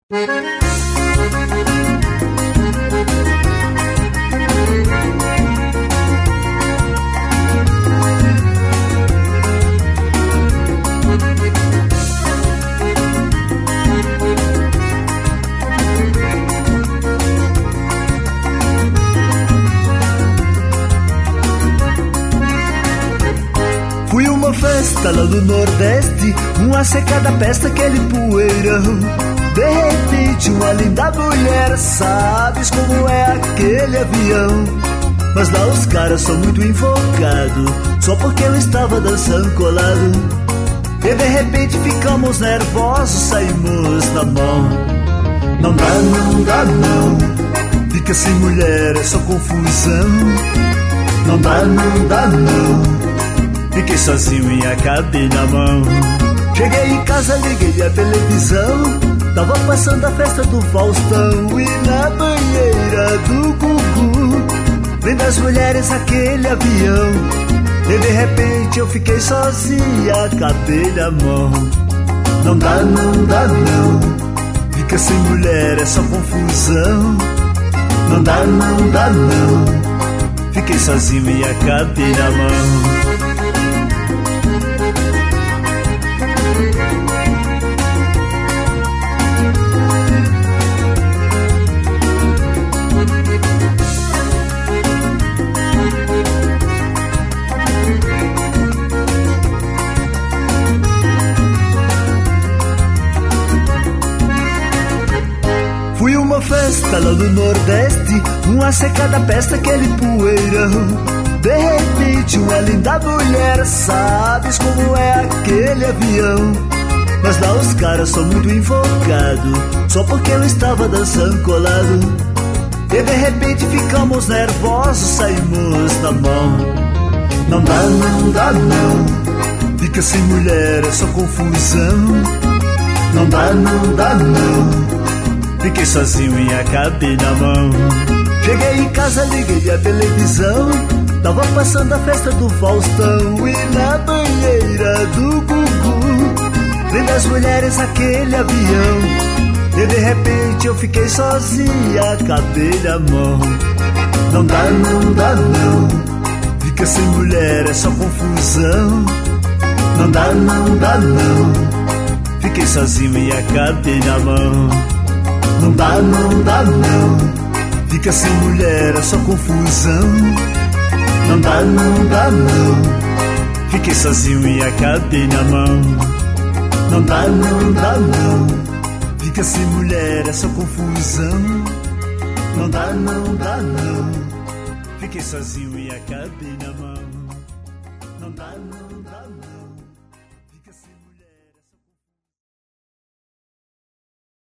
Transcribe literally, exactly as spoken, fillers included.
Fui uma festa lá no Nordeste, uma secada peste, aquele poeirão. De repente uma linda mulher, sabes como é aquele avião. Mas lá os caras são muito invocados, só porque eu estava dançando colado. E de repente ficamos nervosos, saímos na mão. Não dá, não dá não, fica sem mulher é só confusão. Não dá, não dá não, fiquei sozinho e acabei na mão. Cheguei em casa, liguei a televisão, tava passando a festa do Faustão. E na banheira do Gugu, vendo as mulheres aquele avião. E de repente eu fiquei sozinho e acabei na mão. Não dá, não dá não, fica sem mulher é só confusão. Não dá, não dá não, fiquei sozinho e acabei na mão. Fui uma festa lá no Nordeste, uma secada peste, aquele poeirão. De repente uma linda mulher, sabes como é aquele avião. Mas lá os caras são muito invocados, só porque eu estava dançando colado. E de repente ficamos nervosos, saímos na mão. Não dá, não dá não, fica sem mulher é só confusão. Não dá, não dá não, fiquei sozinho e acabei na mão. Cheguei em casa, liguei a televisão, tava passando a festa do Faustão. E na banheira do Gugu, vendo as mulheres aquele avião. E de repente eu fiquei sozinho e acabei na mão. Não dá, não dá não, fica sem mulher é só confusão. Não dá, não dá não, fiquei sozinho e acabei na mão. Não dá, não dá não, fica sem mulher é só confusão. Não dá, não dá não, fiquei sozinho e acabei na mão. Não dá, não dá não, fica sem mulher é só confusão. Não dá, não dá não, fiquei sozinho e acabei na mão. Não dá, não dá não.